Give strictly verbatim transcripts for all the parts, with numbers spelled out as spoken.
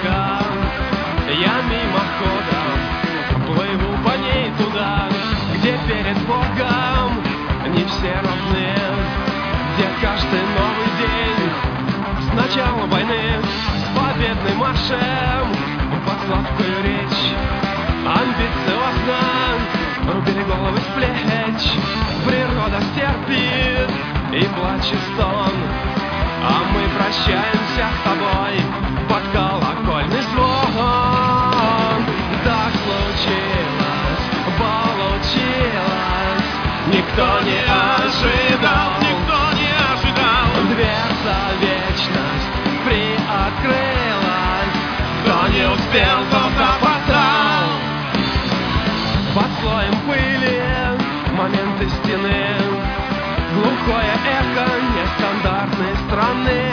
река, я мимоходом плыву по ней туда, где перед Богом не все равны, где каждый новый день с начала войны, с победным маршем, под сладкую речь, амбициозно рубили головы с плеч. Природа стерпит и плачет стон, а мы прощаемся с тобой под колокольный звон. Так случилось, получилось, никто не ожидал, никто не ожидал. Дверца вечность приоткрылась, кто не успел, тот опоздал. Под слоем пыли моменты стены, глухое эхо нестандартной страны,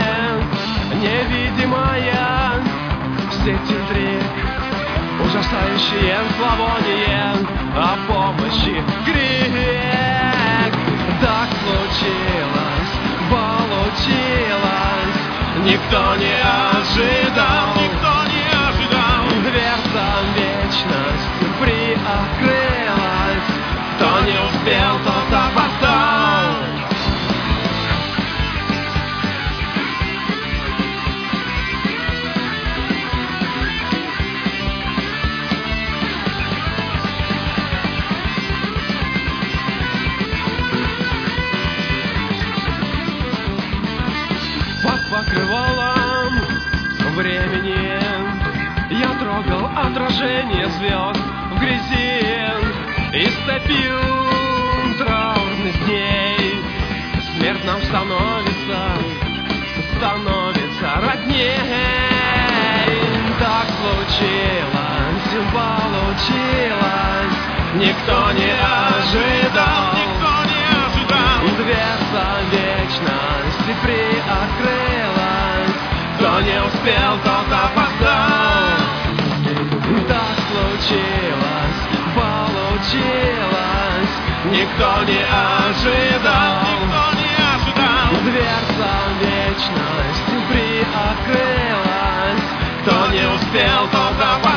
невидимая сеть интриг, ужасающее зловоние о помощи крик. Так случилось, получилось, никто не ожидал, никто не ожидал. Дверца вечности приоткрылась, кто не успел, тот опоздал. Под покрывалом времени я трогал отражение звезд в грязи и стопил траурных дней. Смерть нам становится, становится родней. Так случилось, получилось, никто не ожидал, никто не ожидал. Дверца вечности приоткрылась, кто не успел, тот опоздал. Так случилось, получилось, никто не ожидал, никто не ожидал. Дверца вечности приоткрылась, кто не успел, тот опоздал.